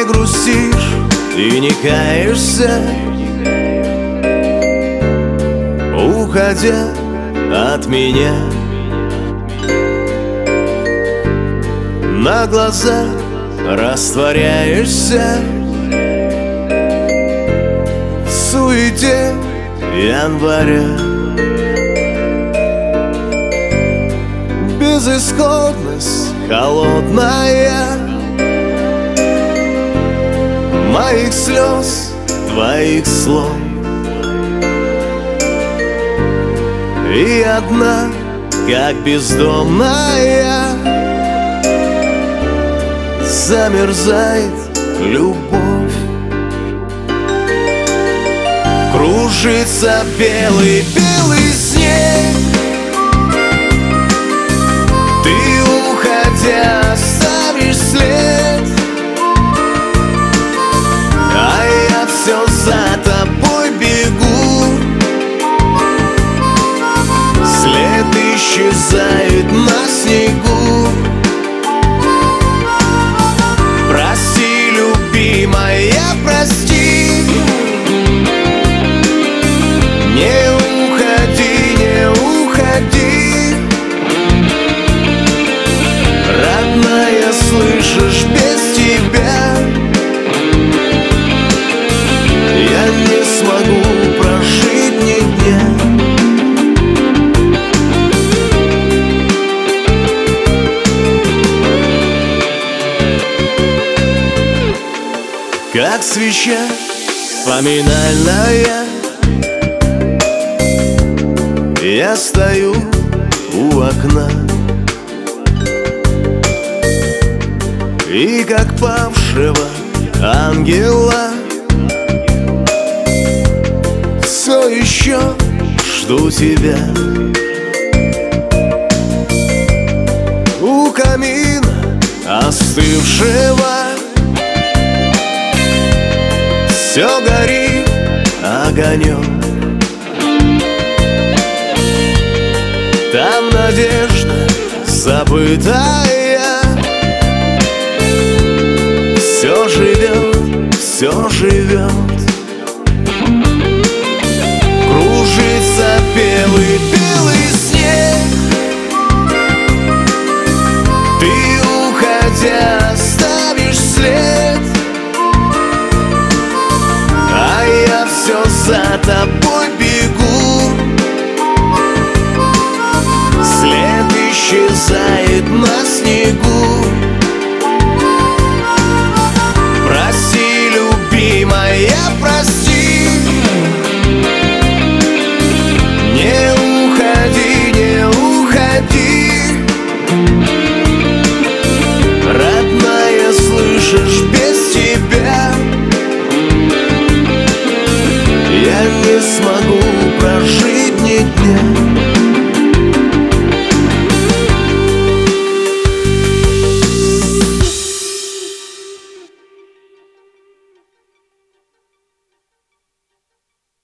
грустишь и не каешься, уходя от меня. На глазах растворяешься в суете января. Безысходность холодная моих слез, твоих слов. И одна, как бездомная, замерзает любовь. Кружится белый-белый снег, ты, уходя, оставишь след, а я все за тобой бегу. След исчезает на снегу. Прости, любимая, прости. Не уходи, не уходи. Родная, слышишь, без тебя я не смогу прожить ни дня. Как свеча поминальная, я стою у окна, и как павшего ангела все еще жду тебя. У камина остывшего все горит огонек. Там надежда забытая все живет, все живет. Кружится белый-белый снег, ты, уходя, оставишь след, а я все за тобой бегу. След исчезает на снегу. Прости, любимая, прости. Не уходи, не уходи. Родная, слышишь, без тебя я не смогу прожить ни дня.